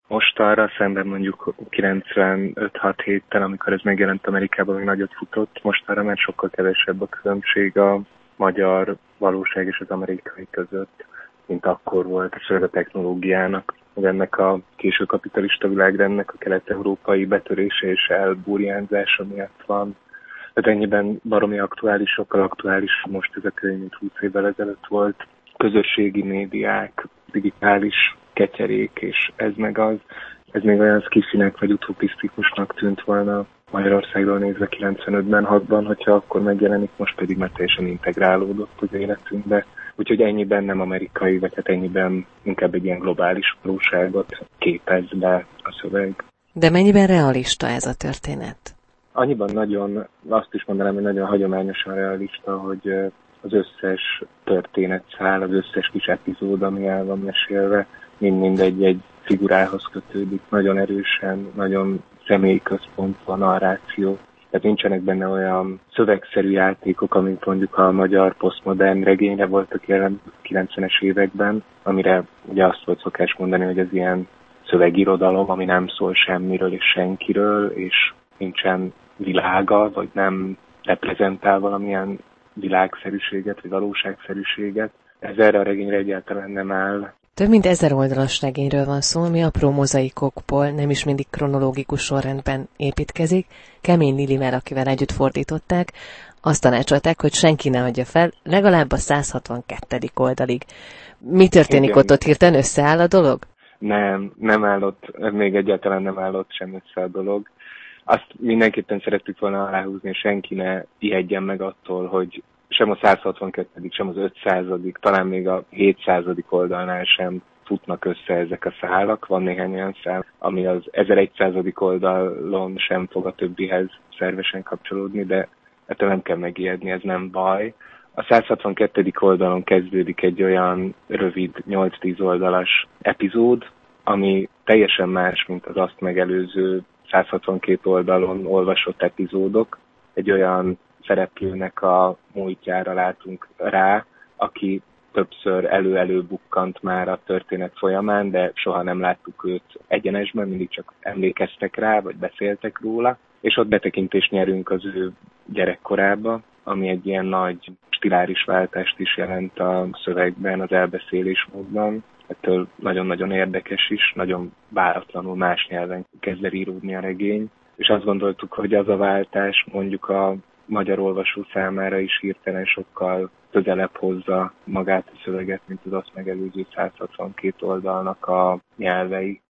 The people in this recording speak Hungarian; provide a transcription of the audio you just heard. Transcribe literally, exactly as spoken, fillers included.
Most arra szemben mondjuk kilencvenöt hat héttel, amikor ez megjelent Amerikában, még nagyot futott, most arra már sokkal kevesebb a különbség a magyar valóság és az amerikai között, mint akkor volt, főleg a technológiának, hogy ennek a késő kapitalista világrendnek a kelet-európai betörése és elburjánzása miatt van. Tehát ennyiben baromi aktuális, sokkal aktuális most ez a könyv, mint húsz évvel ezelőtt volt. Közösségi médiák, digitális ketyerék, és ez meg az. Ez még olyan skifinek vagy utopisztikusnak tűnt volna Magyarországról nézve kilencvenötben, hatban, hogyha akkor megjelenik, most pedig már teljesen integrálódott az életünkbe. Úgyhogy ennyiben nem amerikai, vagy hát ennyiben inkább egy ilyen globális valóságot képez be a szöveg. De mennyiben realista ez a történet? Annyiban nagyon, azt is mondanám, hogy nagyon hagyományosan realista, hogy az összes történetszál, az összes kis epizód, ami el van mesélve, mind-mind egy-egy figurához kötődik, nagyon erősen, nagyon személyi központú a narráció. Tehát nincsenek benne olyan szövegszerű játékok, amik mondjuk a magyar posztmodern regényre voltak jelen kilencvenes években, amire ugye azt volt szokás mondani, hogy ez ilyen szövegirodalom, ami nem szól semmiről és senkiről, és nincsen világa, vagy nem reprezentál valamilyen világszerűséget, vagy valóságszerűséget. Ez erre a regényre egyáltalán nem áll. Több mint ezer oldalas regényről van szó, ami apró mozaikokból, nem is mindig kronológikus sorrendben építkezik. Kemény Lilivel, akivel együtt fordították, azt tanácsolták, hogy senki ne adja fel, legalább a száz hatvankettedik oldalig. Mi történik Igen. ott? Ott hirtelen összeáll a dolog? Nem, nem állott, még egyáltalán nem állott sem össze a dolog. Azt mindenképpen szerettük volna aláhúzni, hogy senki ne ijedjen meg attól, hogy sem a száz hatvankettedik sem az ötszázadik talán még a hétszázadik oldalnál sem futnak össze ezek a szálak. Van néhány olyan szál, ami az ezerszázadik oldalon sem fog a többihez szervesen kapcsolódni, de ettől nem kell megijedni, ez nem baj. A száz hatvankettedik oldalon kezdődik egy olyan rövid nyolc-tíz oldalas epizód, ami teljesen más, mint az azt megelőző száz hatvankét oldalon olvasott epizódok. Egy olyan szereplőnek a múltjára látunk rá, aki többször elő-elő bukkant már a történet folyamán, de soha nem láttuk őt egyenesben, mindig csak emlékeztek rá, vagy beszéltek róla. És ott betekintést nyerünk az ő gyerekkorába, ami egy ilyen nagy stiláris váltást is jelent a szövegben, az elbeszélésmódban. Ettől nagyon-nagyon érdekes is, nagyon váratlanul más nyelven kezd el íródni a regény. És azt gondoltuk, hogy az a váltás mondjuk a magyar olvasó számára is hirtelen sokkal közelebb hozza magát a szöveget, mint az azt megelőző száz hatvankét oldalnak a nyelvei.